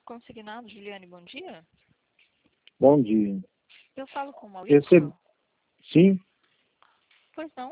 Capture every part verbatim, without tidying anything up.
Consignado, Juliane, bom dia. Bom dia. Eu falo com o Maurício? Esse... Sim? Pois não.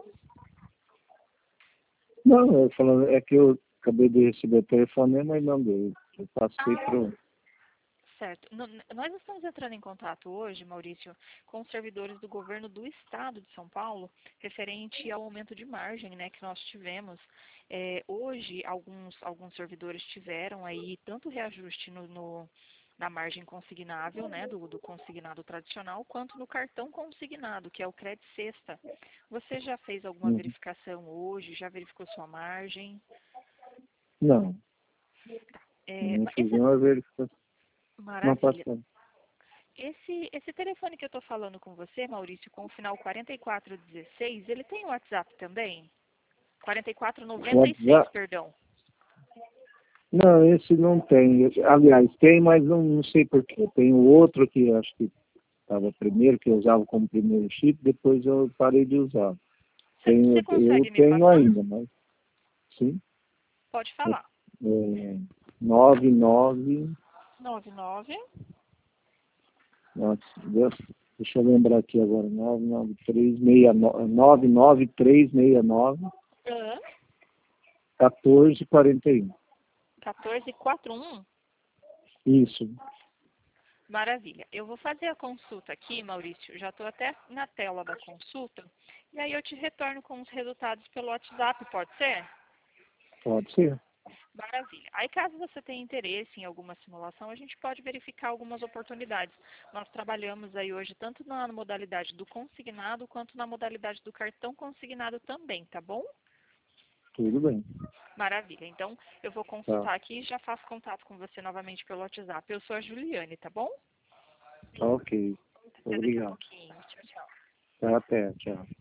Não, eu falando, é que eu acabei de receber o telefone, mas não deu. Eu passei Ah, pro... certo. N- nós estamos entrando em contato hoje, Maurício, com os servidores do governo do estado de São Paulo, referente ao aumento de margem, né, que nós tivemos. É, hoje, alguns, alguns servidores tiveram aí tanto reajuste no, no- na margem consignável, né, do, do consignado tradicional, quanto no cartão consignado, que é o Cred Sexta. Você já fez alguma Uhum. verificação hoje? Já verificou sua margem? Não, É, não ma- fiz esse é nenhuma verificação. Não maravilha. passou. Esse, esse telefone que eu estou falando com você, Maurício, com o final quatro quatro um seis, ele tem WhatsApp também? quatro quatro nove seis, WhatsApp? perdão. Não, esse não tem. Aliás, tem, mas não, não sei porquê. Tem o outro que acho que estava primeiro, que eu usava como primeiro chip, depois eu parei de usar. Você Tenho, eu consegue me tenho passar? ainda, mas sim. Pode É, falar. é, nove nove nove nove. Nossa, Deus, deixa eu lembrar aqui agora. nove nove três seis nove nove nove três seis nove Ah, um quatro quatro um. quatorze quarenta e um. Isso. Maravilha. Eu vou fazer a consulta aqui, Maurício. Já estou até na tela da consulta. E aí eu te retorno com os resultados pelo WhatsApp, pode ser? Pode ser. Maravilha. Aí, caso você tenha interesse em alguma simulação, a gente pode verificar algumas oportunidades. Nós trabalhamos aí hoje tanto na modalidade do consignado quanto na modalidade do cartão consignado também, tá bom? Tudo bem. Maravilha. Então, eu vou Tá. consultar aqui e já faço contato com você novamente pelo WhatsApp. Eu sou a Juliane, tá bom? Tá ok. Até daqui a Obrigado. pouquinho. Tchau, tchau. Tá, até. Tchau.